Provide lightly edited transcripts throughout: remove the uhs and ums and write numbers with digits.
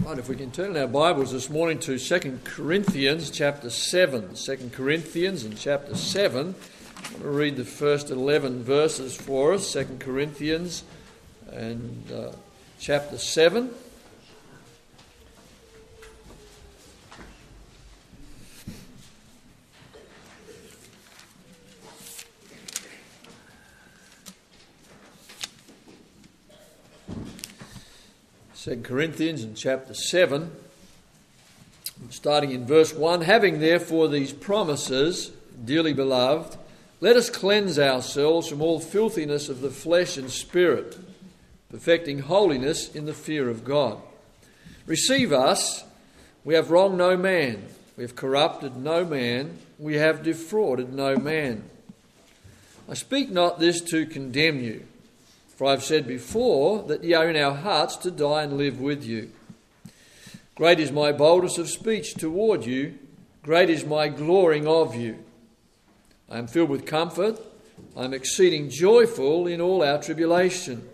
Right, if we can turn our Bibles this morning to 2 Corinthians chapter 7. 2 Corinthians and chapter 7. I'm going to read the first 11 verses for us. 2 Corinthians and chapter 7. Second Corinthians in chapter 7, starting in verse 1. Having therefore these promises, dearly beloved, let us cleanse ourselves from all filthiness of the flesh and spirit, perfecting holiness in the fear of God. Receive us, we have wronged no man, we have corrupted no man, we have defrauded no man. I speak not this to condemn you, for I have said before that ye are in our hearts to die and live with you. Great is my boldness of speech toward you, great is my glorying of you. I am filled with comfort, I am exceeding joyful in all our tribulation.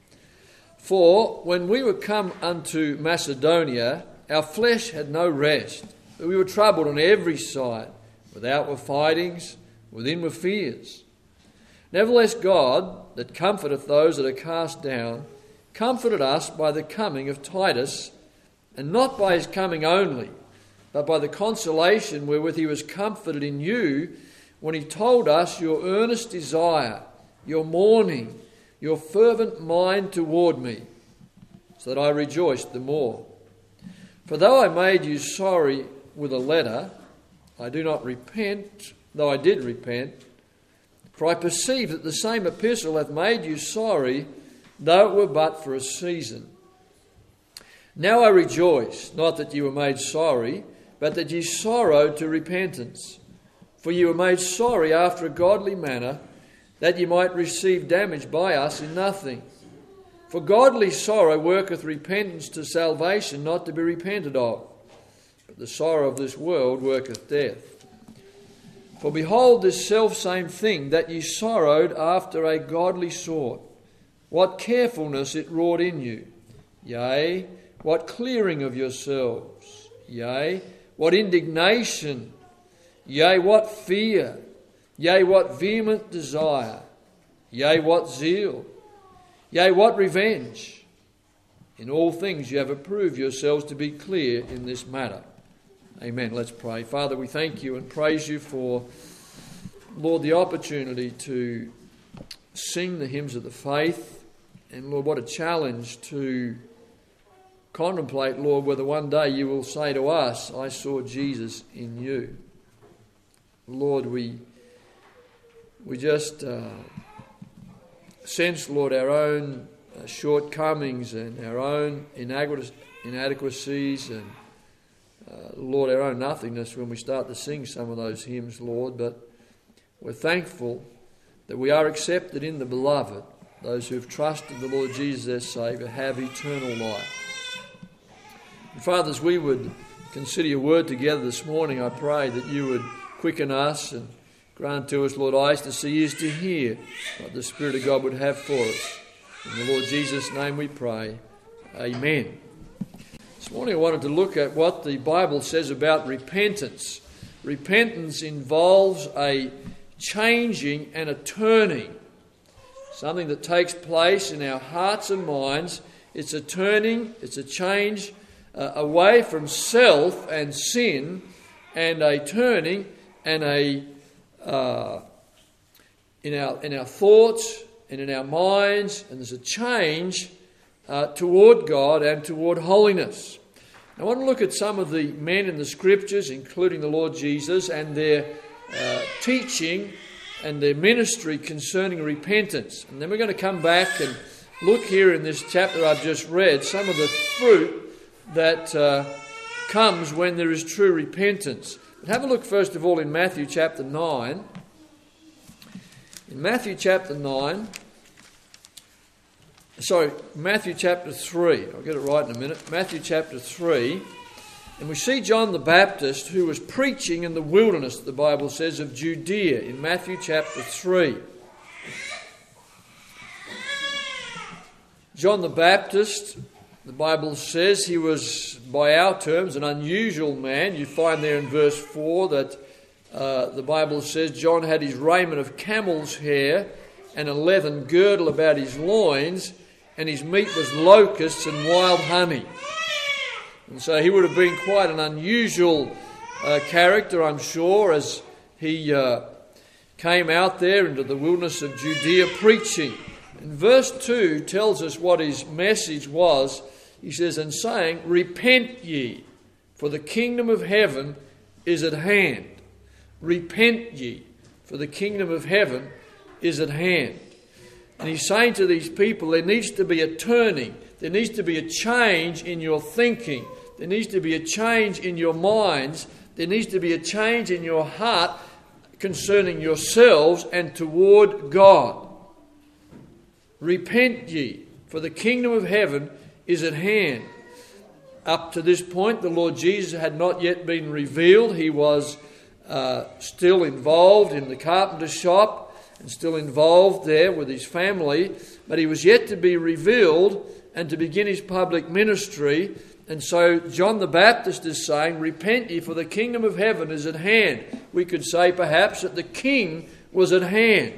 For when we were come unto Macedonia, our flesh had no rest, but we were troubled on every side. Without were fightings, within were fears. Nevertheless, God, that comforteth those that are cast down, comforted us by the coming of Titus, and not by his coming only, but by the consolation wherewith he was comforted in you, when he told us your earnest desire, your mourning, your fervent mind toward me, so that I rejoiced the more. For though I made you sorry with a letter, I do not repent, though I did repent, for I perceive that the same epistle hath made you sorry, though it were but for a season. Now I rejoice, not that ye were made sorry, but that ye sorrowed to repentance. For ye were made sorry after a godly manner, that ye might receive damage by us in nothing. For godly sorrow worketh repentance to salvation, not to be repented of. But the sorrow of this world worketh death. For behold this selfsame thing, that ye sorrowed after a godly sort, what carefulness it wrought in you, yea, what clearing of yourselves, yea, what indignation, yea, what fear, yea, what vehement desire, yea, what zeal, yea, what revenge. In all things you have approved yourselves to be clear in this matter. Amen. Let's pray. Father, we thank you and praise you for, Lord, the opportunity to sing the hymns of the faith. And Lord, what a challenge to contemplate, Lord, whether one day you will say to us, I saw Jesus in you. Lord, we just sense, Lord, our own shortcomings and our own inadequacies and Lord, our own nothingness when we start to sing some of those hymns, Lord, but we're thankful that we are accepted in the beloved. Those who have trusted the Lord Jesus as Saviour have eternal life. And Father, as we would consider your word together this morning, I pray that you would quicken us and grant to us, Lord, eyes to see, ears to hear what the Spirit of God would have for us. In the Lord Jesus' name we pray. Amen. This morning I wanted to look at what the Bible says about repentance. Repentance involves a changing and a turning. Something that takes place in our hearts and minds. It's a turning, it's a change away from self and sin, and a turning and in our thoughts and in our minds, and there's a change toward God and toward holiness. I want to look at some of the men in the Scriptures, including the Lord Jesus, and their teaching and their ministry concerning repentance. And then we're going to come back and look here in this chapter I've just read, some of the fruit that comes when there is true repentance. But have a look first of all in Matthew chapter 9. In Matthew chapter 3. I'll get it right in a minute. Matthew chapter 3. And we see John the Baptist, who was preaching in the wilderness, the Bible says, of Judea, in Matthew chapter 3. John the Baptist The Bible says he was, by our terms, an unusual man. You find there in verse 4 that the Bible says John had his raiment of camel's hair and a leathern girdle about his loins, and his meat was locusts and wild honey. And so he would have been quite an unusual character, I'm sure, as he came out there into the wilderness of Judea preaching. And verse 2 tells us what his message was. He says, and saying, repent ye, for the kingdom of heaven is at hand. Repent ye, for the kingdom of heaven is at hand. And he's saying to these people, there needs to be a turning. There needs to be a change in your thinking. There needs to be a change in your minds. There needs to be a change in your heart concerning yourselves and toward God. Repent ye, for the kingdom of heaven is at hand. Up to this point, the Lord Jesus had not yet been revealed. He was still involved in the carpenter's shop and still involved there with his family, but he was yet to be revealed and to begin his public ministry. And so John the Baptist is saying, repent ye, for the kingdom of heaven is at hand. We could say perhaps that the king was at hand.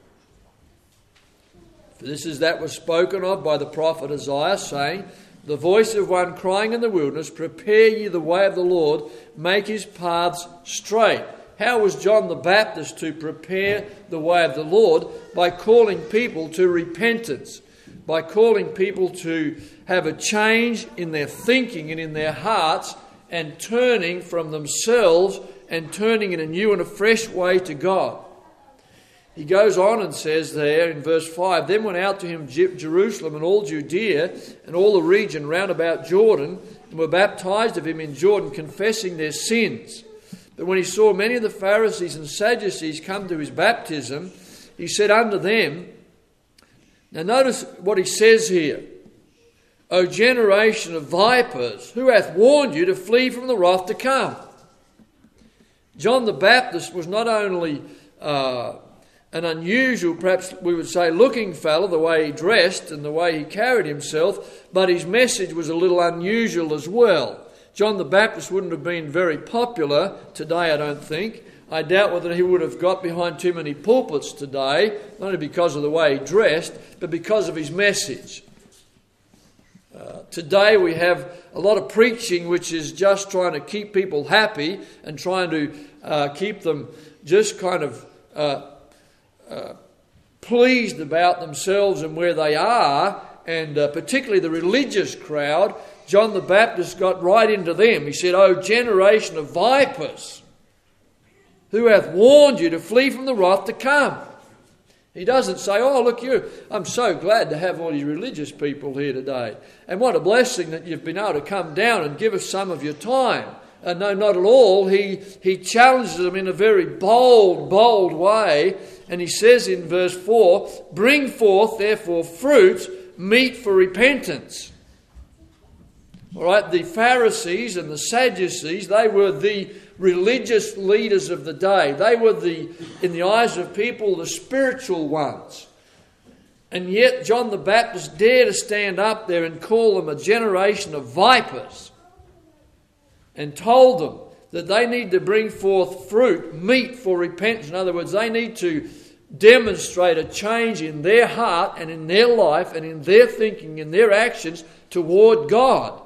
For this is that was spoken of by the prophet Isaiah, saying, the voice of one crying in the wilderness, prepare ye the way of the Lord, make his paths straight. How was John the Baptist to prepare the way of the Lord? By calling people to repentance, by calling people to have a change in their thinking and in their hearts, and turning from themselves and turning in a new and a fresh way to God. He goes on and says there in verse 5, then went out to him Jerusalem and all Judea and all the region round about Jordan, and were baptized of him in Jordan, confessing their sins. But when he saw many of the Pharisees and Sadducees come to his baptism, he said unto them, now notice what he says here, O generation of vipers, who hath warned you to flee from the wrath to come? John the Baptist was not only an unusual, perhaps we would say, looking fellow, the way he dressed and the way he carried himself, but his message was a little unusual as well. John the Baptist wouldn't have been very popular today, I don't think. I doubt whether he would have got behind too many pulpits today, not only because of the way he dressed, but because of his message. Today we have a lot of preaching which is just trying to keep people happy and trying to keep them just kind of pleased about themselves and where they are, and particularly the religious crowd. John the Baptist got right into them. He said, O generation of vipers, who hath warned you to flee from the wrath to come? He doesn't say, oh, look, I'm so glad to have all you religious people here today. And what a blessing that you've been able to come down and give us some of your time. No, not at all. He challenges them in a very bold way. And he says in verse 4, bring forth therefore fruit, meet for repentance. All right, the Pharisees and the Sadducees, they were the religious leaders of the day. They were in the eyes of people, the spiritual ones. And yet John the Baptist dared to stand up there and call them a generation of vipers, and told them that they need to bring forth fruit, meat for repentance. In other words, they need to demonstrate a change in their heart and in their life and in their thinking and their actions toward God.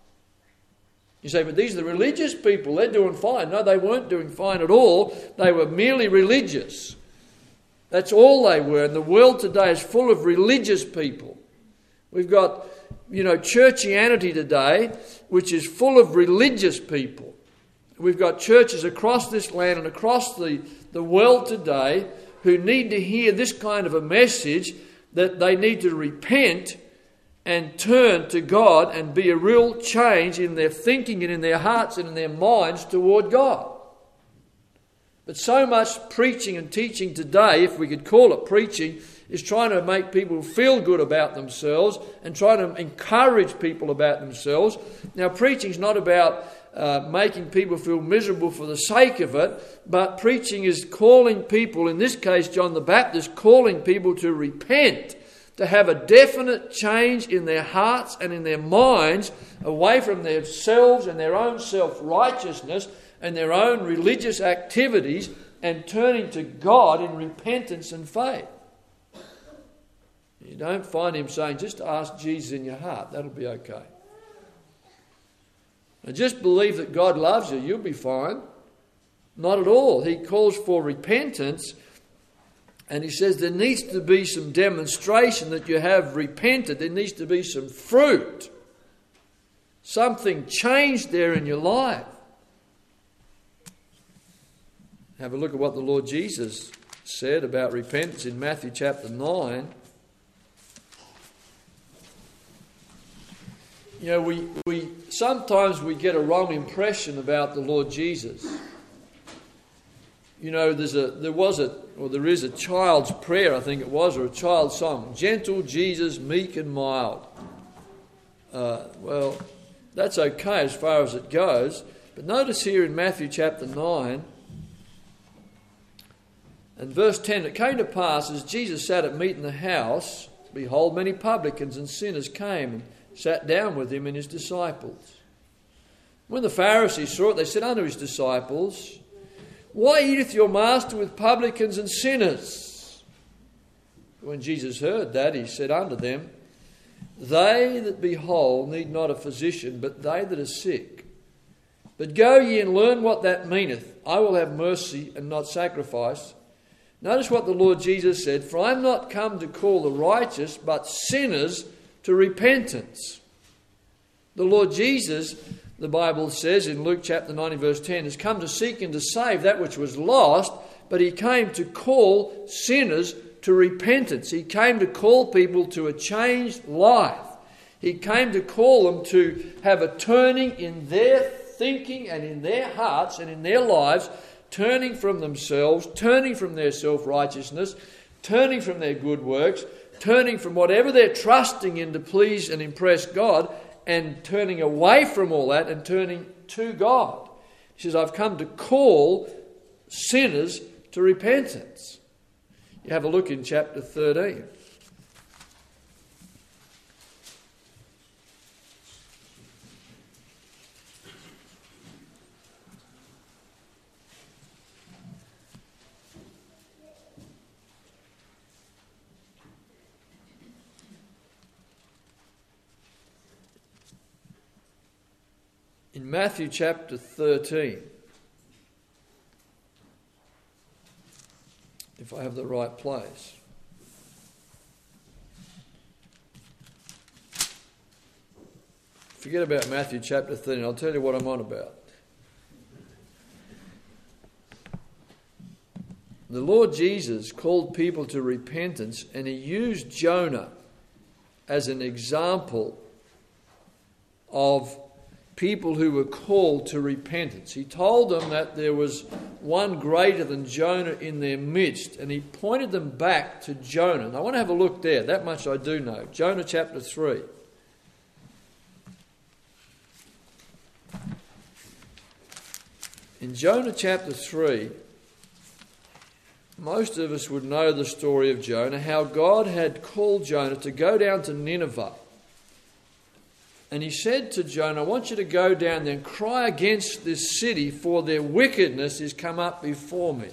You say, but these are the religious people, they're doing fine. No, they weren't doing fine at all. They were merely religious. That's all they were. And the world today is full of religious people. We've got, churchianity today, which is full of religious people. We've got churches across this land and across the world today who need to hear this kind of a message, that they need to repent and turn to God and be a real change in their thinking and in their hearts and in their minds toward God. But so much preaching and teaching today, if we could call it preaching, is trying to make people feel good about themselves and trying to encourage people about themselves. Now, preaching is not about making people feel miserable for the sake of it, but preaching is calling people, in this case John the Baptist, calling people to repent, to have a definite change in their hearts and in their minds away from themselves and their own self-righteousness and their own religious activities and turning to God in repentance and faith. You don't find him saying, just ask Jesus in your heart, that'll be okay. Now just believe that God loves you, you'll be fine. Not at all. He calls for repentance, and he says there needs to be some demonstration that you have repented. There needs to be some fruit. Something changed there in your life. Have a look at what the Lord Jesus said about repentance in Matthew chapter 9. You know, we sometimes we get a wrong impression about the Lord Jesus. You know, there is a child's prayer, I think it was, or a child's song. Gentle Jesus, meek and mild. Well, that's okay as far as it goes. But notice here in Matthew chapter 9 and verse 10, it came to pass as Jesus sat at meat in the house, behold, many publicans and sinners came and sat down with him and his disciples. When the Pharisees saw it, they said unto his disciples, why eateth your master with publicans and sinners? When Jesus heard that, he said unto them, they that be whole need not a physician, but they that are sick. But go ye and learn what that meaneth. I will have mercy and not sacrifice. Notice what the Lord Jesus said, for I am not come to call the righteous, but sinners to repentance. The Lord Jesus, the Bible says in Luke chapter 19 verse 10, has come to seek and to save that which was lost, but he came to call sinners to repentance. He came to call people to a changed life. He came to call them to have a turning in their thinking and in their hearts and in their lives, turning from themselves, turning from their self-righteousness, turning from their good works, turning from whatever they're trusting in to please and impress God, and turning away from all that and turning to God. He says, I've come to call sinners to repentance. You have a look in chapter 13. In Matthew chapter 13, if I have the right place. Forget about Matthew chapter 13, I'll tell you what I'm on about. The Lord Jesus called people to repentance, and he used Jonah as an example of people who were called to repentance. He told them that there was one greater than Jonah in their midst, and he pointed them back to Jonah. And I want to have a look there. That much I do know. Jonah chapter 3. In Jonah chapter 3, most of us would know the story of Jonah, how God had called Jonah to go down to Nineveh. And he said to Jonah, I want you to go down there and cry against this city, for their wickedness is come up before me.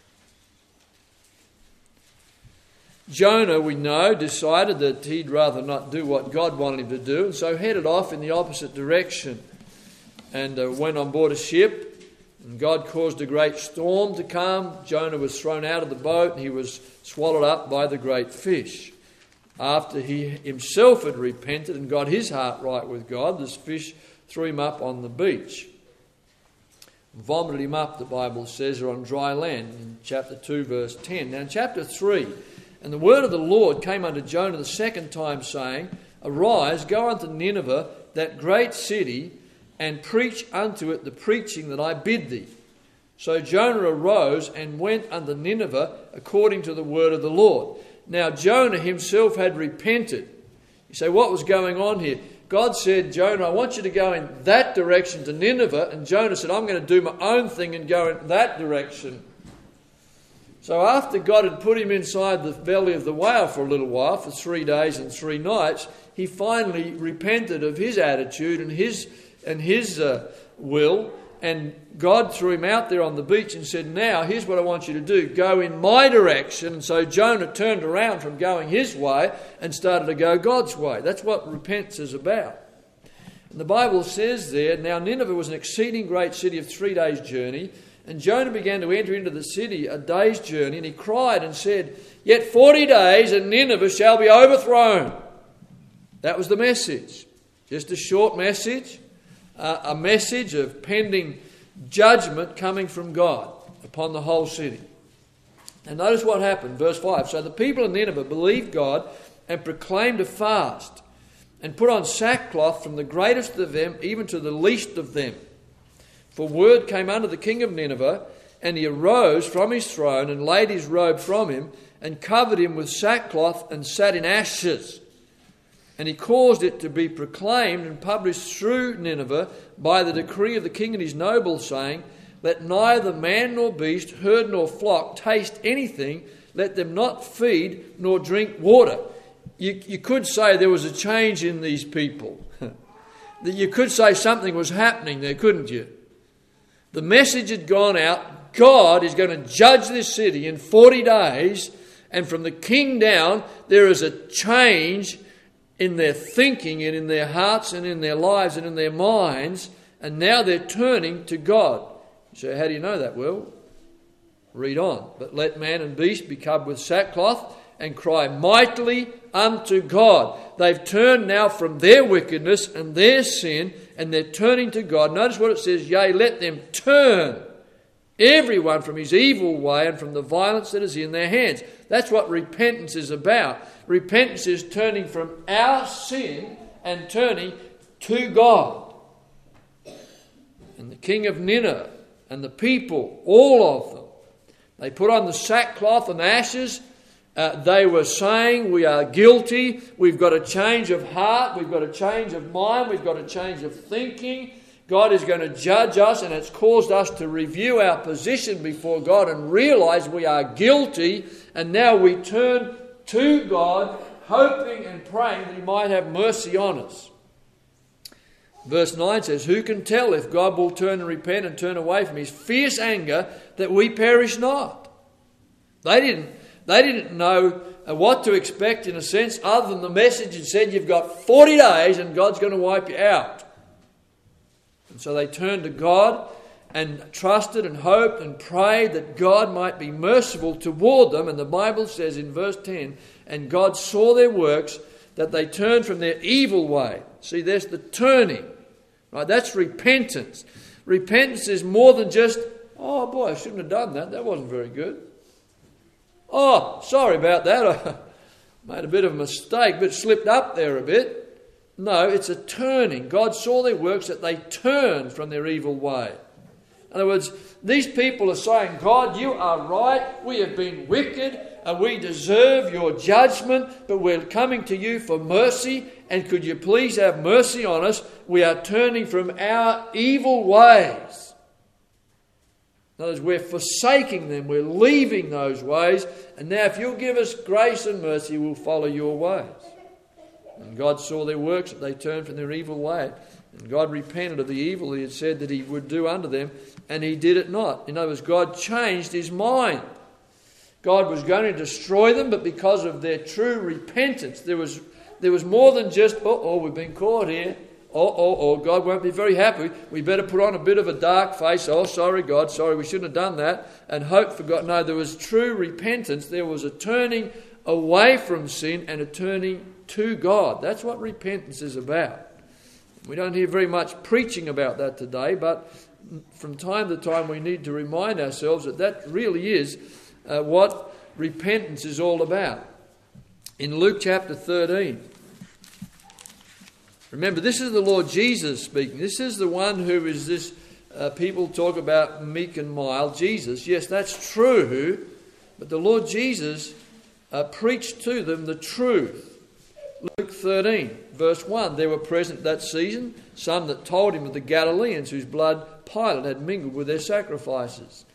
Jonah, we know, decided that he'd rather not do what God wanted him to do, and so headed off in the opposite direction and went on board a ship. And God caused a great storm to come. Jonah was thrown out of the boat and he was swallowed up by the great fish. After he himself had repented and got his heart right with God, this fish threw him up on the beach. Vomited him up, the Bible says, or on dry land in chapter 2 verse 10. Now in chapter 3, and the word of the Lord came unto Jonah the second time, saying, Arise, go unto Nineveh, that great city, and preach unto it the preaching that I bid thee. So Jonah arose and went unto Nineveh according to the word of the Lord. Now Jonah himself had repented. You say, what was going on here? God said, Jonah, I want you to go in that direction to Nineveh. And Jonah said, I'm going to do my own thing and go in that direction. So after God had put him inside the belly of the whale for a little while, for 3 days and 3 nights, he finally repented of his attitude and his will, and God threw him out there on the beach and said, now here's what I want you to do, go in my direction. And so Jonah turned around from going his way and started to go God's way. That's what repentance is about. And the Bible says there, now Nineveh was an exceeding great city of 3 days' journey, and Jonah began to enter into the city a day's journey, and he cried and said, yet 40 days and Nineveh shall be overthrown. That was the message. Just a short message, a message of pending judgment coming from God upon the whole city. And notice what happened, verse 5. So the people of Nineveh believed God and proclaimed a fast, and put on sackcloth from the greatest of them even to the least of them. For word came unto the king of Nineveh, and he arose from his throne and laid his robe from him and covered him with sackcloth and sat in ashes. And he caused it to be proclaimed and published through Nineveh by the decree of the king and his nobles, saying, let neither man nor beast, herd nor flock taste anything, let them not feed nor drink water. You could say there was a change in these people. You could say something was happening there, couldn't you? The message had gone out. God is going to judge this city in 40 days. And from the king down, there is a change in their thinking and in their hearts and in their lives and in their minds. And now they're turning to God. So how do you know that? Well, read on. But let man and beast be covered with sackcloth and cry mightily unto God. They've turned now from their wickedness and their sin, and they're turning to God. Notice what it says, yea, let them turn everyone from his evil way and from the violence that is in their hands. That's what repentance is about. Repentance is turning from our sin and turning to God. And the king of Nineveh and the people, all of them, they put on the sackcloth and ashes. They were saying, we are guilty, we've got a change of heart, we've got a change of mind, we've got a change of thinking. God is going to judge us, and it's caused us to review our position before God and realise we are guilty, and now we turn to God, hoping and praying that he might have mercy on us. Verse 9 says, who can tell if God will turn and repent and turn away from his fierce anger that we perish not? They didn't know what to expect, in a sense, other than the message that said you've got 40 days and God's going to wipe you out. And so they turned to God and trusted and hoped and prayed that God might be merciful toward them. And the Bible says in verse 10, and God saw their works, that they turned from their evil way. See, there's the turning. Right? That's repentance. Repentance is more than just, oh boy, I shouldn't have done that. That wasn't very good. Oh, sorry about that. I made a bit of a mistake, but slipped up there a bit. No, it's a turning. God saw their works, that they turned from their evil way. In other words, these people are saying, God, you are right. We have been wicked and we deserve your judgment, but we're coming to you for mercy. And could you please have mercy on us? We are turning from our evil ways. In other words, we're forsaking them. We're leaving those ways. And now if you'll give us grace and mercy, we'll follow your ways. And God saw their works, that they turned from their evil way. And God repented of the evil he had said that he would do unto them, and he did it not. In other words, God changed his mind. God was going to destroy them, but because of their true repentance, there was more than just, we've been caught here. God won't be very happy. We better put on a bit of a dark face. Oh, sorry, God, sorry, we shouldn't have done that. And hope for God. No, there was true repentance. There was a turning away from sin and a turning to God. That's what repentance is about. We don't hear very much preaching about that today, but from time to time we need to remind ourselves that really is what repentance is all about. In Luke chapter 13, remember, this is the Lord Jesus speaking. This is the one who is this, people talk about meek and mild. Jesus, yes, that's true, but the Lord Jesus preached to them the truth. Luke 13, verse 1, there were present that season some that told him of the Galileans whose blood Pilate had mingled with their sacrifices.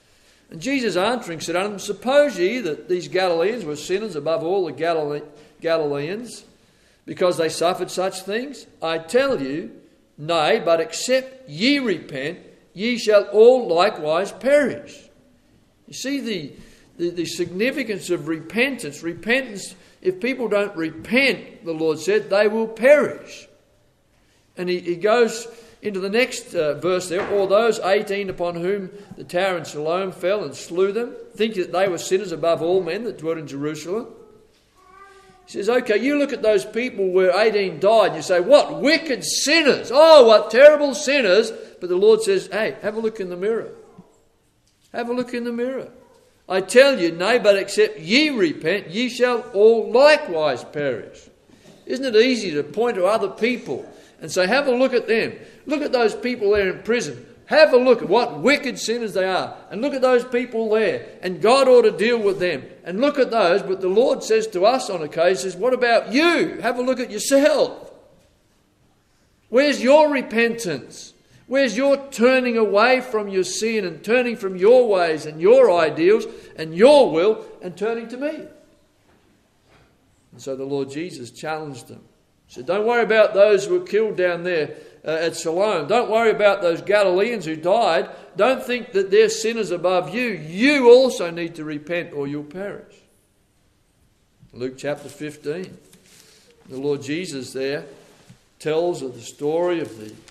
And Jesus answering said unto them, suppose ye that these Galileans were sinners above all the Galileans, because they suffered such things? I tell you, nay, but except ye repent, ye shall all likewise perish. You see the significance of repentance. Repentance, if people don't repent, the Lord said, they will perish. And he goes into the next verse there, or those 18 upon whom the tower in Siloam fell and slew them, think that they were sinners above all men that dwelt in Jerusalem. He says, okay, you look at those people where 18 died, and you say, what wicked sinners! Oh, what terrible sinners! But the Lord says, hey, have a look in the mirror. Have a look in the mirror. I tell you, nay, but except ye repent, ye shall all likewise perish. Isn't it easy to point to other people and say, have a look at them. Look at those people there in prison. Have a look at what wicked sinners they are. And look at those people there. And God ought to deal with them. And look at those. But the Lord says to us on occasions, what about you? Have a look at yourself. Where's your repentance? Where's your turning away from your sin and turning from your ways and your ideals and your will and turning to me? And so the Lord Jesus challenged them. He said, don't worry about those who were killed down there at Siloam. Don't worry about those Galileans who died. Don't think that they're sinners above you. You also need to repent or you'll perish. Luke chapter 15. The Lord Jesus there tells of the story of the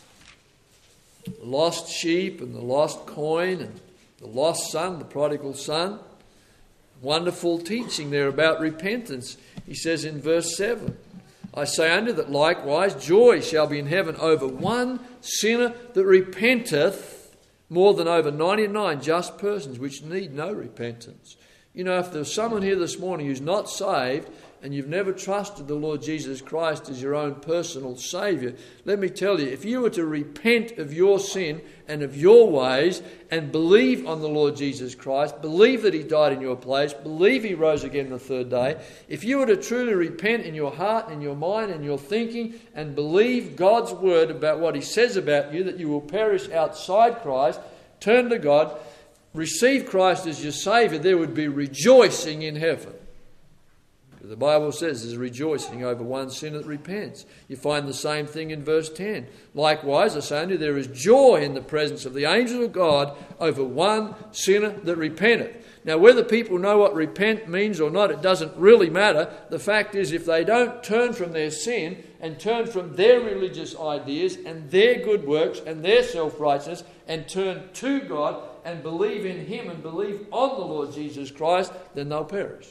lost sheep and the lost coin and the lost son, the prodigal son. Wonderful teaching there about repentance. He says in verse 7, I say unto you that likewise joy shall be in heaven over one sinner that repenteth more than over 99 just persons which need no repentance. You know, if there's someone here this morning who's not saved and you've never trusted the Lord Jesus Christ as your own personal Saviour, let me tell you, if you were to repent of your sin and of your ways and believe on the Lord Jesus Christ, believe that He died in your place, believe He rose again the third day, if you were to truly repent in your heart, in your mind, in your thinking, and believe God's word about what He says about you, that you will perish outside Christ, turn to God, receive Christ as your Saviour, there would be rejoicing in heaven. The Bible says there's rejoicing over one sinner that repents. You find the same thing in verse 10. Likewise, I say unto you, there is joy in the presence of the angels of God over one sinner that repenteth. Now, whether people know what repent means or not, it doesn't really matter. The fact is, if they don't turn from their sin and turn from their religious ideas and their good works and their self-righteousness and turn to God and believe in Him and believe on the Lord Jesus Christ, then they'll perish.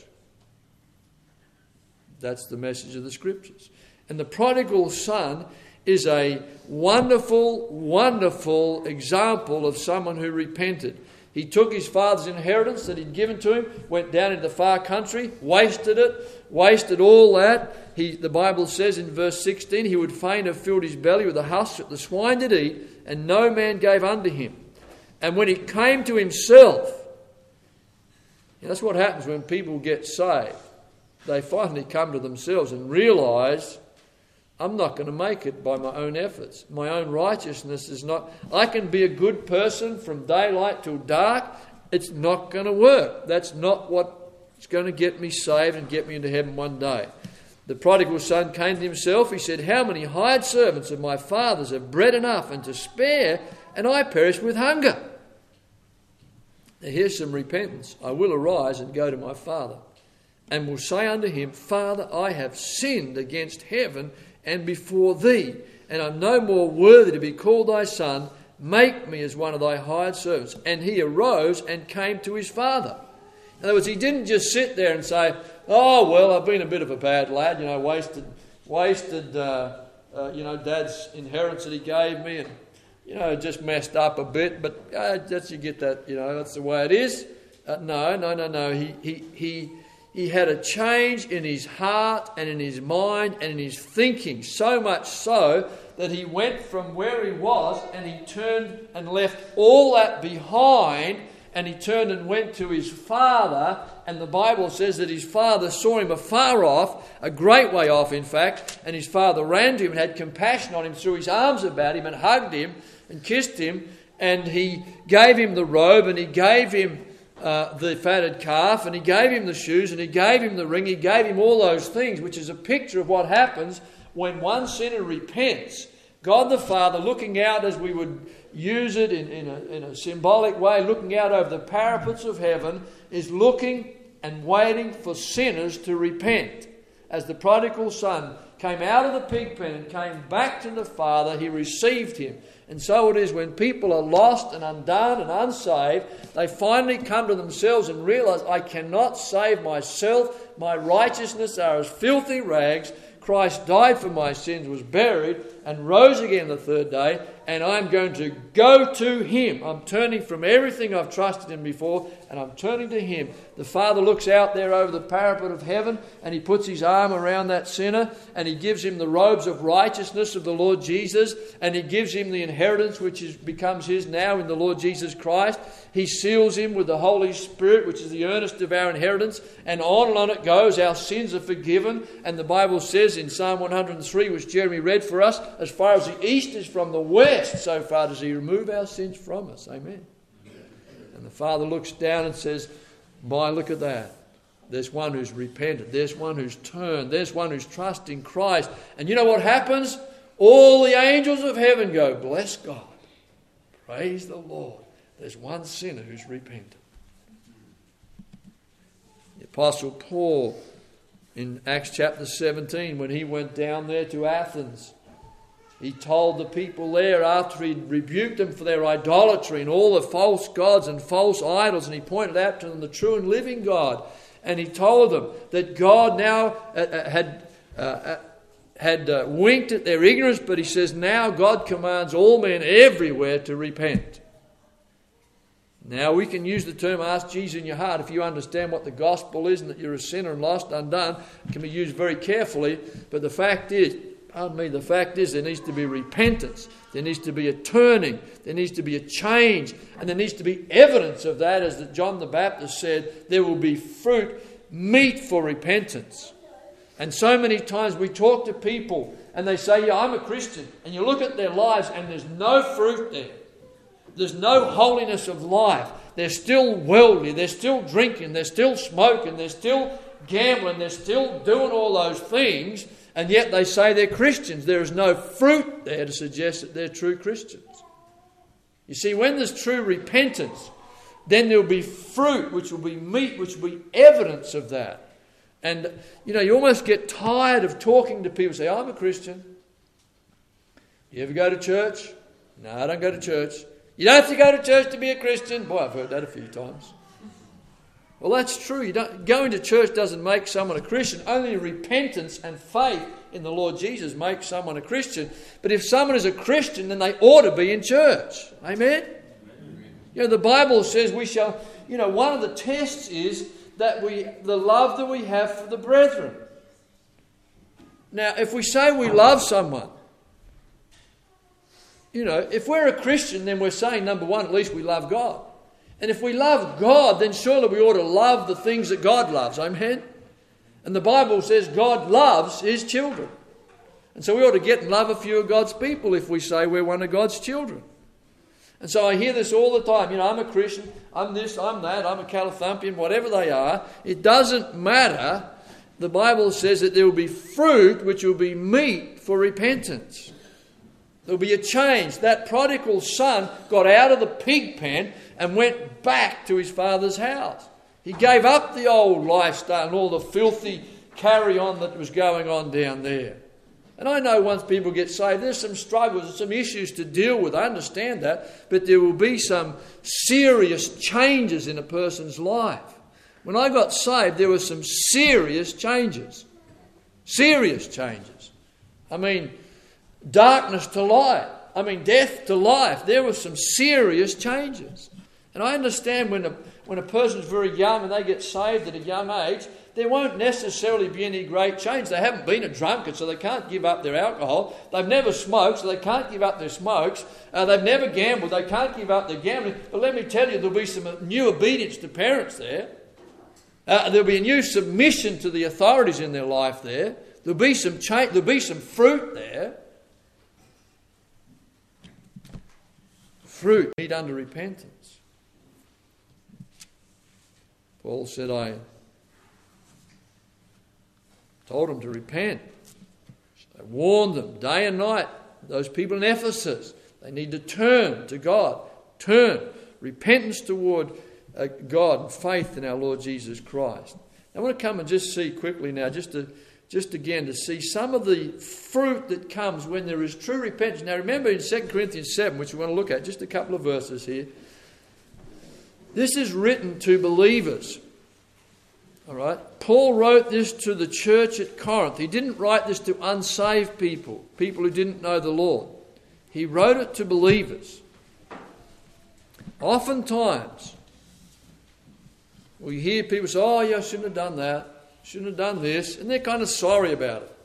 That's the message of the Scriptures. And the prodigal son is a wonderful, wonderful example of someone who repented. He took his father's inheritance that he'd given to him, went down into the far country, wasted it, wasted all that. The Bible says in verse 16, he would fain have filled his belly with the husk that the swine did eat, and no man gave unto him. And when he came to himself, that's what happens when people get saved. They finally come to themselves and realise, I'm not going to make it by my own efforts. My own righteousness is not... I can be a good person from daylight till dark. It's not going to work. That's not what's going to get me saved and get me into heaven one day. The prodigal son came to himself. He said, how many hired servants of my father's have bread enough and to spare, and I perish with hunger? Now here's some repentance. I will arise and go to my father, and will say unto him, Father, I have sinned against heaven and before thee, and I'm no more worthy to be called thy son. Make me as one of thy hired servants. And he arose and came to his father. In other words, he didn't just sit there and say, oh, well, I've been a bit of a bad lad, wasted Dad's inheritance that he gave me, and, just messed up a bit, but you get that, that's the way it is. No. He had a change in his heart and in his mind and in his thinking, so much so that he went from where he was and he turned and left all that behind, and he turned and went to his father. And the Bible says that his father saw him afar off, a great way off in fact, and his father ran to him and had compassion on him, threw his arms about him and hugged him and kissed him and he gave him the robe, and he gave him the fatted calf, and he gave him the shoes, and he gave him the ring. He gave him all those things, which is a picture of what happens when one sinner repents. God the Father, looking out, as we would use it in a symbolic way, looking out over the parapets of heaven, is looking and waiting for sinners to repent. As the prodigal son came out of the pig pen and came back to the Father, he received him. And so it is when people are lost and undone and unsaved, they finally come to themselves and realize, I cannot save myself. My righteousness are as filthy rags. Christ died for my sins, was buried, and rose again the third day, and I'm going to go to him. I'm turning from everything I've trusted in before, and I'm turning to him. The Father looks out there over the parapet of heaven, and he puts his arm around that sinner, and he gives him the robes of righteousness of the Lord Jesus, and he gives him the inheritance which becomes his now in the Lord Jesus Christ. He seals him with the Holy Spirit, which is the earnest of our inheritance, and on it goes. Our sins are forgiven, and the Bible says in Psalm 103, which Jeremy read for us, as far as the east is from the west, so far does he remove our sins from us. Amen. And the Father looks down and says, my, look at that. There's one who's repented. There's one who's turned. There's one who's trusting Christ. And you know what happens? All the angels of heaven go, bless God. Praise the Lord. There's one sinner who's repented. The Apostle Paul, in Acts chapter 17, when he went down there to Athens, he told the people there, after he'd rebuked them for their idolatry and all the false gods and false idols, and he pointed out to them the true and living God, and he told them that God now had winked at their ignorance, but he says now God commands all men everywhere to repent. Now we can use the term ask Jesus in your heart if you understand what the gospel is and that you're a sinner and lost, undone. It can be used very carefully, but the fact is there needs to be repentance. There needs to be a turning. There needs to be a change. And there needs to be evidence of that, as John the Baptist said, there will be fruit, meat for repentance. And so many times we talk to people and they say, yeah, I'm a Christian. And you look at their lives and there's no fruit there. There's no holiness of life. They're still worldly. They're still drinking. They're still smoking. They're still gambling. They're still doing all those things. And yet they say they're Christians. There is no fruit there to suggest that they're true Christians. You see, when there's true repentance, then there'll be fruit, which will be meat, which will be evidence of that. And, you almost get tired of talking to people. Say, I'm a Christian. You ever go to church? No, I don't go to church. You don't have to go to church to be a Christian. Boy, I've heard that a few times. Well, that's true. Going to church doesn't make someone a Christian. Only repentance and faith in the Lord Jesus makes someone a Christian. But if someone is a Christian, then they ought to be in church. Amen? The Bible says we shall, one of the tests is that the love that we have for the brethren. Now, if we say we love someone, if we're a Christian, then we're saying, number one, at least we love God. And if we love God, then surely we ought to love the things that God loves. Amen? And the Bible says God loves his children. And so we ought to get and love a few of God's people if we say we're one of God's children. And so I hear this all the time. I'm a Christian, I'm this, I'm that, I'm a Calathumpian, whatever they are. It doesn't matter. The Bible says that there will be fruit which will be meat for repentance. There'll be a change. That prodigal son got out of the pig pen and went back to his father's house. He gave up the old lifestyle and all the filthy carry-on that was going on down there. And I know once people get saved, there's some struggles and some issues to deal with. I understand that. But there will be some serious changes in a person's life. When I got saved, there were some serious changes. Serious changes. Darkness to light. Death to life. There were some serious changes. And I understand when a person's very young and they get saved at a young age, there won't necessarily be any great change. They haven't been a drunkard, so they can't give up their alcohol. They've never smoked, so they can't give up their smokes. They've never gambled, they can't give up their gambling. But let me tell you, there'll be some new obedience to parents there. There'll be a new submission to the authorities in their life there. There'll be some change. There'll be some fruit there. fruit need unto repentance. Paul said, I told them to repent. I warned them day and night, those people in Ephesus, they need to turn to God. Turn. Repentance toward God and faith in our Lord Jesus Christ. I want to come and just see quickly now, just again to see some of the fruit that comes when there is true repentance. Now remember in 2 Corinthians 7, which we want to look at, just a couple of verses here. This is written to believers. All right? Paul wrote this to the church at Corinth. He didn't write this to unsaved people who didn't know the Lord. He wrote it to believers. Oftentimes, we hear people say, oh, yeah, I shouldn't have done that, shouldn't have done this, and they're kind of sorry about it.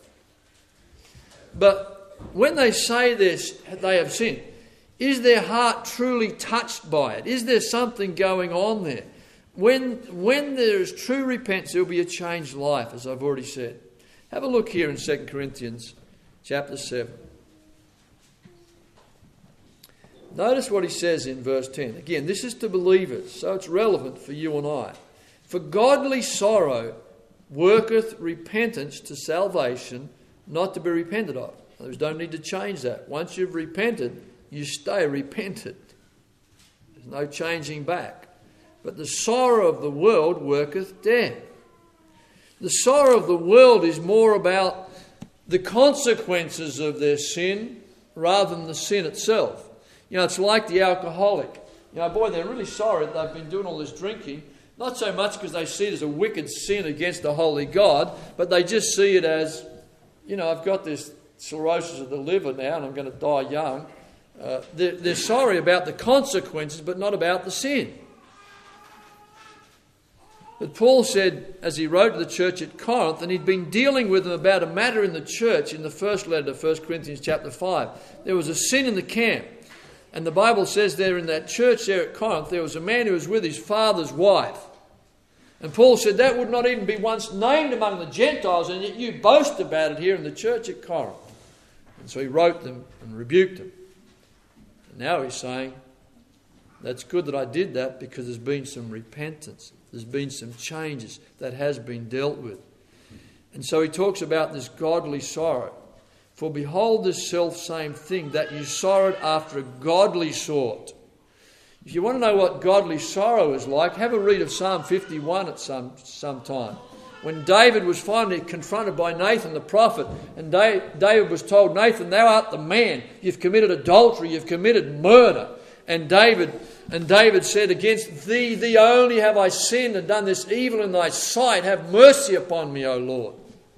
But when they say this, they have sinned, is their heart truly touched by it? Is there something going on there? When there is true repentance, there will be a changed life, as I've already said. Have a look here in 2 Corinthians chapter 7. Notice what he says in verse 10. Again, this is to believers, so it's relevant for you and I. For godly sorrow worketh repentance to salvation, not to be repented of. Others don't need to change that. Once you've repented, you stay repented. There's no changing back. But the sorrow of the world worketh death. The sorrow of the world is more about the consequences of their sin rather than the sin itself. You know, it's like the alcoholic. You know, boy, they're really sorry that they've been doing all this drinking. Not so much because they see it as a wicked sin against the holy God, but they just see it as, you know, I've got this cirrhosis of the liver now and I'm going to die young. They're sorry about the consequences, but not about the sin. But Paul said, as he wrote to the church at Corinth, and he'd been dealing with them about a matter in the church in the first letter to 1 Corinthians chapter 5. There was a sin in the camp. And the Bible says there in that church there at Corinth, there was a man who was with his father's wife. And Paul said that would not even be once named among the Gentiles, and yet you boast about it here in the church at Corinth. And so he wrote them and rebuked them. And now he's saying, that's good that I did that because there's been some repentance. There's been some changes that has been dealt with. And so he talks about this godly sorrow. For behold this self-same thing, that you sorrowed after a godly sort. If you want to know what godly sorrow is like, have a read of Psalm 51 at some time. When David was finally confronted by Nathan the prophet, and David was told, Nathan, thou art the man. You've committed adultery, you've committed murder. And David said, against thee only have I sinned and done this evil in thy sight. Have mercy upon me, O Lord.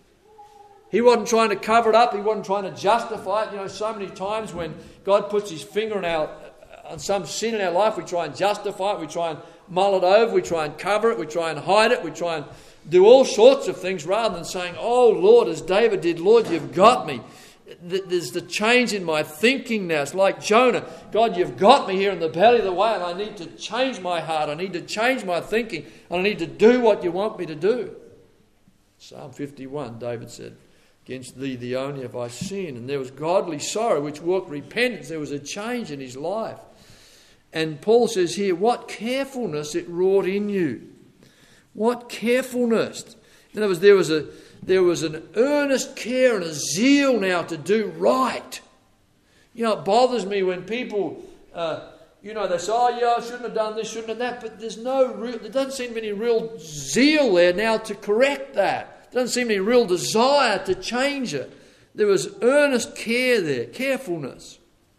He wasn't trying to cover it up. He wasn't trying to justify it. You know, so many times when God puts his finger on some sin in our life, we try and justify it. We try and mull it over. We try and cover it. We try and hide it. We try and do all sorts of things rather than saying, oh, Lord, as David did, Lord, you've got me. There's the change in my thinking now. It's like Jonah. God, you've got me here in the belly of the whale. I need to change my heart. I need to change my thinking. I need to do what you want me to do. Psalm 51, David said, against thee only have I sinned. And there was godly sorrow which worked repentance. There was a change in his life. And Paul says here, what carefulness it wrought in you. What carefulness. In other words, there was an earnest care and a zeal now to do right. You know, it bothers me when people, they say, oh yeah, I shouldn't have done this, shouldn't have that. But there doesn't seem to be any real zeal there now to correct that. There doesn't seem any real desire to change it. There was earnest care there, carefulness.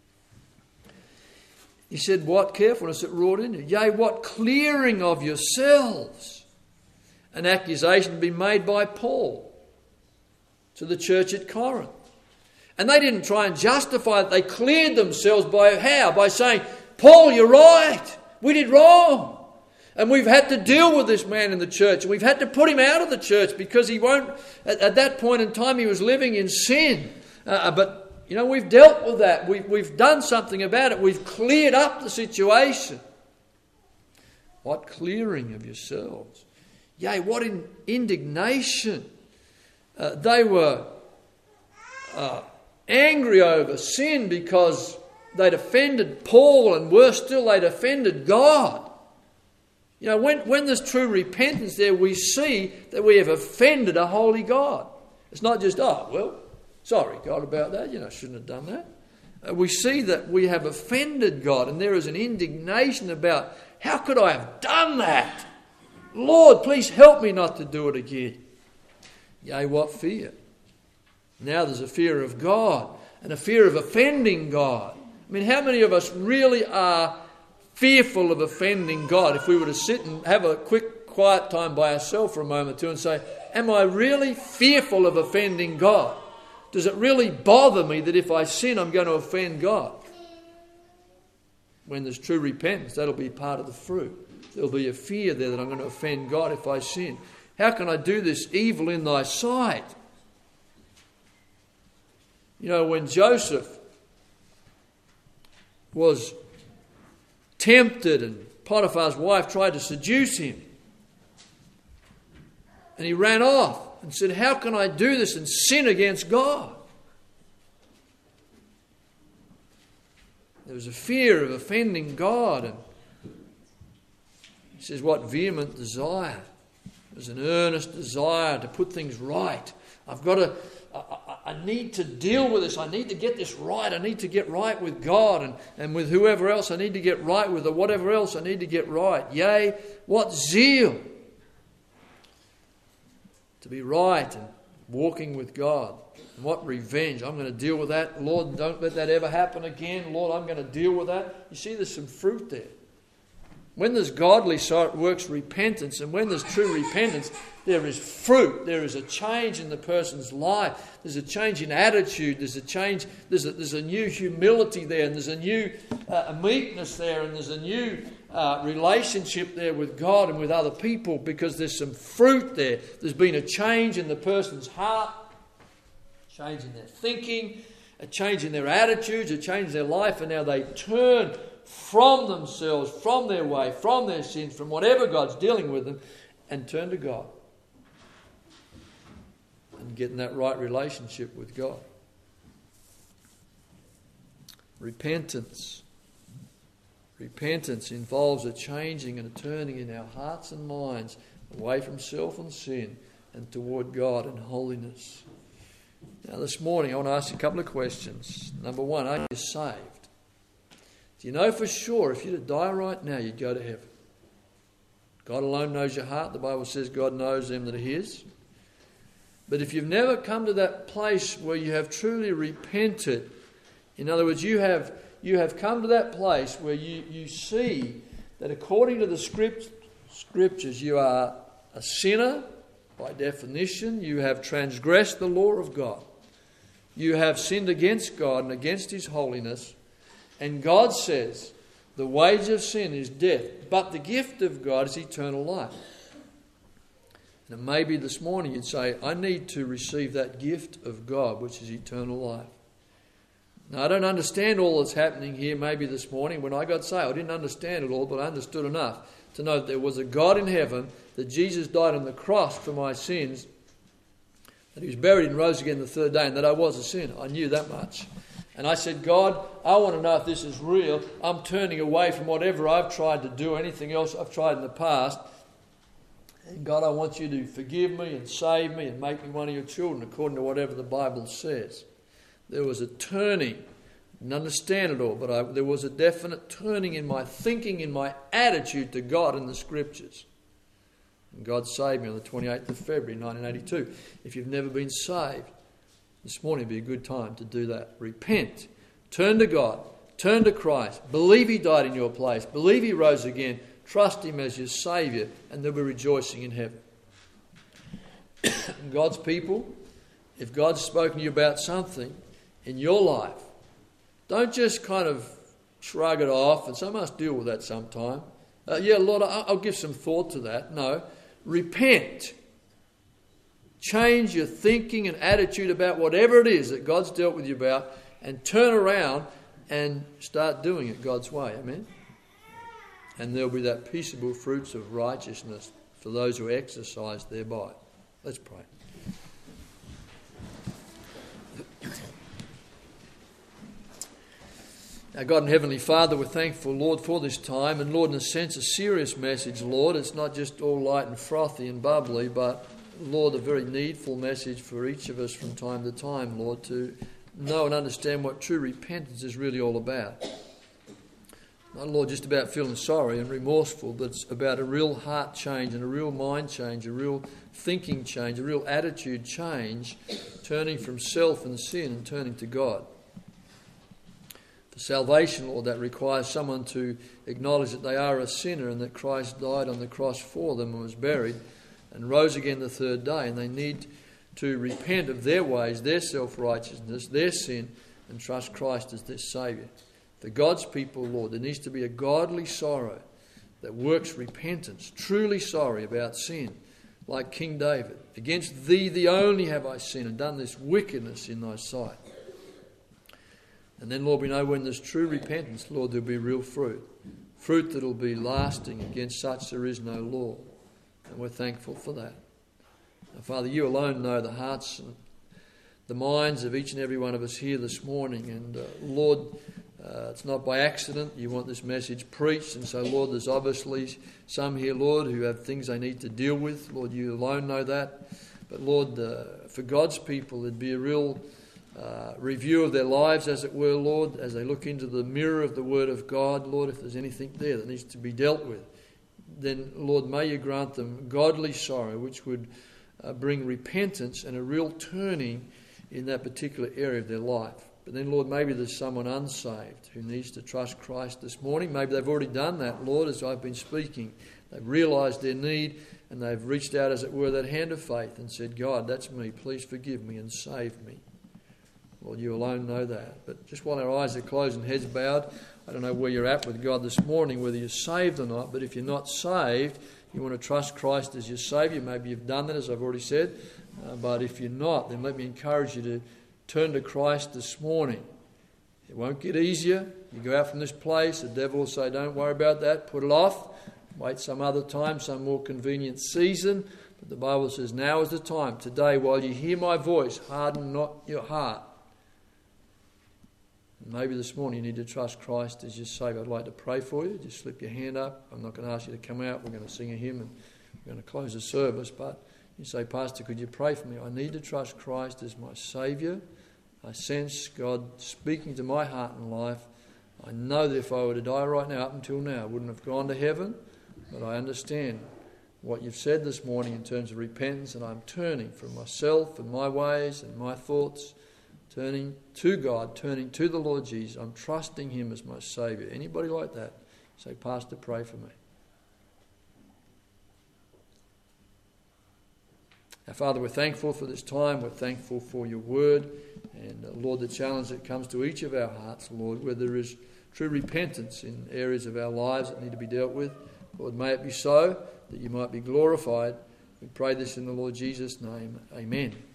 He said, what carefulness it wrought in you. Yea, what clearing of yourselves. An accusation had been made by Paul to the church at Corinth. And they didn't try and justify it. They cleared themselves by how? By saying, Paul, you're right. We did wrong. And we've had to deal with this man in the church. And we've had to put him out of the church because he won't, at that point in time, he was living in sin. But, you know, we've dealt with that. We've done something about it. We've cleared up the situation. What clearing of yourselves. Yea, what indignation. They were angry over sin because they'd offended Paul, and worse still, they'd offended God. You know, when there's true repentance there, we see that we have offended a holy God. It's not just, oh, well, sorry, God, about that. You know, shouldn't have done that. We see that we have offended God, and there is an indignation about, how could I have done that? Lord, please help me not to do it again. Yea, what fear? Now there's a fear of God and a fear of offending God. I mean, how many of us really are fearful of offending God? If we were to sit and have a quick, quiet time by ourselves for a moment or two and say, am I really fearful of offending God? Does it really bother me that if I sin, I'm going to offend God? When there's true repentance, that'll be part of the fruit. There'll be a fear there that I'm going to offend God if I sin. How can I do this evil in thy sight? You know, when Joseph was tempted and Potiphar's wife tried to seduce him, and he ran off and said, how can I do this and sin against God? There was a fear of offending God, and he says, what vehement desire. It was an earnest desire to put things right. I need to deal with this. I need to get this right. I need to get right with God and with whoever else I need to get right with, or whatever else I need to get right. Yea, what zeal to be right and walking with God. And what revenge. I'm going to deal with that. Lord, don't let that ever happen again. Lord, I'm going to deal with that. You see, there's some fruit there. When there's godly works repentance, and when there's true repentance, there is fruit. There is a change in the person's life. There's a change in attitude. There's a change. There's a new humility there, and there's a new meekness there, and there's a new relationship there with God and with other people, because there's some fruit there. There's been a change in the person's heart, a change in their thinking, a change in their attitudes, a change in their life, and now they turn from themselves, from their way, from their sins, from whatever God's dealing with them, and turn to God and get in that right relationship with God. Repentance. Repentance involves a changing and a turning in our hearts and minds away from self and sin and toward God and holiness. Now this morning I want to ask you a couple of questions. Number one, are you saved? Do you know for sure if you were to die right now, you'd go to heaven? God alone knows your heart. The Bible says God knows them that are His. But if you've never come to that place where you have truly repented, in other words, you have come to that place where you see that according to the Scriptures, you are a sinner by definition. You have transgressed the law of God. You have sinned against God and against His holiness. And God says, the wage of sin is death, but the gift of God is eternal life. And maybe this morning you'd say, I need to receive that gift of God, which is eternal life. Now, I don't understand all that's happening here maybe this morning. When I got saved, I didn't understand it all, but I understood enough to know that there was a God in heaven, that Jesus died on the cross for my sins, that He was buried and rose again the third day, and that I was a sinner. I knew that much. And I said, God, I want to know if this is real. I'm turning away from whatever I've tried to do, anything else I've tried in the past. And God, I want you to forgive me and save me and make me one of your children according to whatever the Bible says. There was a turning. I didn't understand it all, but there was a definite turning in my thinking, in my attitude to God and the Scriptures. And God saved me on the 28th of February 1982. If you've never been saved, this morning would be a good time to do that. Repent. Turn to God. Turn to Christ. Believe He died in your place. Believe He rose again. Trust Him as your Saviour, and there'll be rejoicing in heaven. God's people, if God's spoken to you about something in your life, don't just kind of shrug it off and say, I must deal with that sometime. Yeah, Lord, I'll give some thought to that. No. Repent. Change your thinking and attitude about whatever it is that God's dealt with you about, and turn around and start doing it God's way. Amen? And there'll be that peaceable fruits of righteousness for those who exercise thereby. Let's pray. Our God and Heavenly Father, we're thankful, Lord, for this time. And Lord, in a sense, a serious message, Lord. It's not just all light and frothy and bubbly, but, Lord, a very needful message for each of us from time to time, Lord, to know and understand what true repentance is really all about. Not, Lord, just about feeling sorry and remorseful, but it's about a real heart change and a real mind change, a real thinking change, a real attitude change, turning from self and sin and turning to God. For salvation, Lord, that requires someone to acknowledge that they are a sinner and that Christ died on the cross for them and was buried and rose again the third day. And they need to repent of their ways, their self-righteousness, their sin, and trust Christ as their Saviour. For God's people, Lord, there needs to be a godly sorrow that works repentance, truly sorry about sin, like King David. Against thee, thee only have I sinned and done this wickedness in thy sight. And then, Lord, we know when there's true repentance, Lord, there'll be real fruit. Fruit that'll be lasting. Against such there is no law. And we're thankful for that. Now, Father, you alone know the hearts and the minds of each and every one of us here this morning. And, Lord, it's not by accident you want this message preached. And so, Lord, there's obviously some here, Lord, who have things they need to deal with. Lord, you alone know that. But, Lord, for God's people, there'd be a real review of their lives, as it were, Lord, as they look into the mirror of the Word of God. Lord, if there's anything there that needs to be dealt with, then, Lord, may you grant them godly sorrow, which would bring repentance and a real turning in that particular area of their life. But then, Lord, maybe there's someone unsaved who needs to trust Christ this morning. Maybe they've already done that, Lord, as I've been speaking. They've realised their need and they've reached out, as it were, that hand of faith and said, God, that's me. Please forgive me and save me. Lord, you alone know that. But just while our eyes are closed and heads bowed, I don't know where you're at with God this morning, whether you're saved or not. But if you're not saved, you want to trust Christ as your Saviour. Maybe you've done that, as I've already said. But if you're not, then let me encourage you to turn to Christ this morning. It won't get easier. You go out from this place, the devil will say, don't worry about that, put it off. Wait some other time, some more convenient season. But the Bible says, now is the time. Today, while you hear my voice, harden not your heart. Maybe this morning you need to trust Christ as your Saviour. I'd like to pray for you. Just slip your hand up. I'm not going to ask you to come out. We're going to sing a hymn and we're going to close the service. But you say, Pastor, could you pray for me? I need to trust Christ as my Saviour. I sense God speaking to my heart and life. I know that if I were to die right now, up until now, I wouldn't have gone to heaven. But I understand what you've said this morning in terms of repentance, and I'm turning from myself and my ways and my thoughts, turning to God, turning to the Lord Jesus. I'm trusting Him as my Saviour. Anybody like that? Say, Pastor, pray for me. Now, Father, we're thankful for this time. We're thankful for your word. And, Lord, the challenge that comes to each of our hearts, Lord, where there is true repentance in areas of our lives that need to be dealt with. Lord, may it be so that you might be glorified. We pray this in the Lord Jesus' name. Amen.